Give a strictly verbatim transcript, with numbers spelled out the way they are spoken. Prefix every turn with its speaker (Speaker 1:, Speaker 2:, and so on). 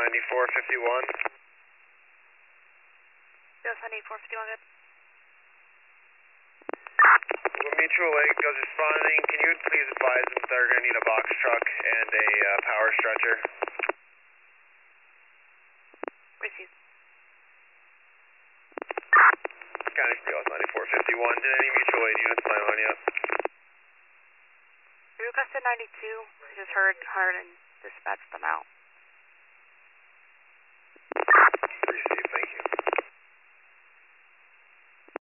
Speaker 1: ninety-four fifty-one.
Speaker 2: Yes, ninety-four fifty-one, good.
Speaker 1: Mutual Lake is responding. Can you please advise them that they're going to need a box truck and a uh, power stretcher?
Speaker 2: Received.
Speaker 1: County Steele ninety-four fifty-one. Did any mutual aid units fly on yet?
Speaker 2: We requested ninety-two. We just heard, heard and dispatched them out.